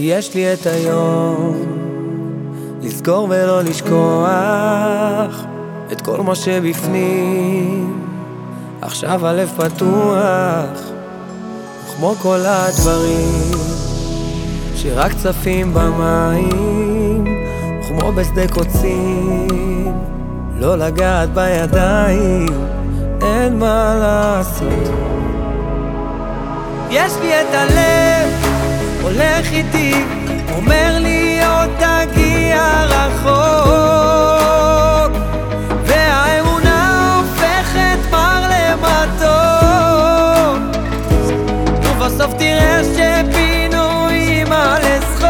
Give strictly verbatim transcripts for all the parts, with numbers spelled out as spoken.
יש לי את היום לזכור ולא לשכוח את כל מה שבפנים. עכשיו הלב פתוח כמו כל הדברים שרק צפים במים, כמו בשדה קוצים, לא לגעת בידיים, אין מה לעשות. יש לי את הלב הולך איתי, אומר לי עוד תגיע רחוק, והאמונה הופכת מר למתוק, ובסוף תראה שפינויים על לשחוק.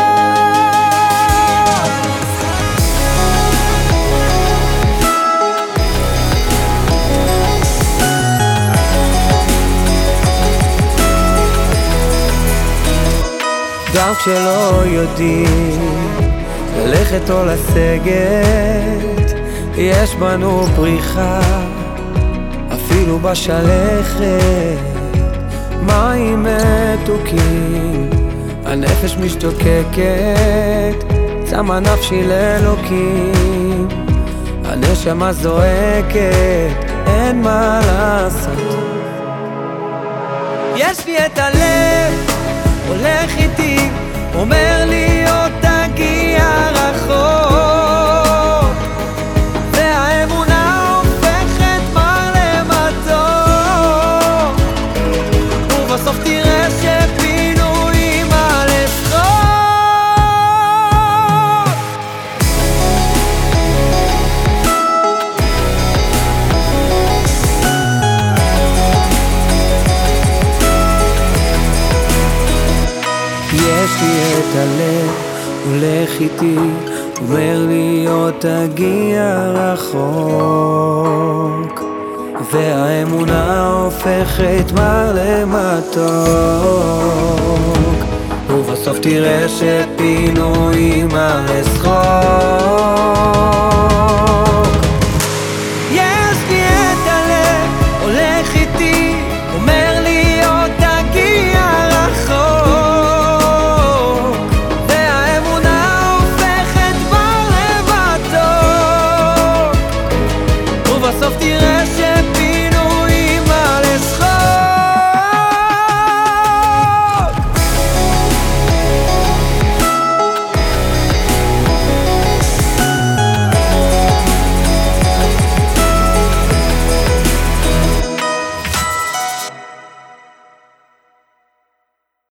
גם כשלא יודעים ללכת או לסגת, יש בנו פריחה אפילו בשלכת. מים מתוקים, הנפש משתוקקת, צמה נפשי לאלוקים, הנשמה זועקת, אין מה לעשות. יש לי את הלב הולך איתי, אומר לי עוד תגיע רחוק, והאמונה הופכת מר למתוק, ובסוף תראה שפינויים על לשחוק. יש לי את הלב הולך איתי, אומר לי עוד תגיע רחוק, והאמונה הופכת מר למתוק, ובסוף תראה שפינויים על לשחוק.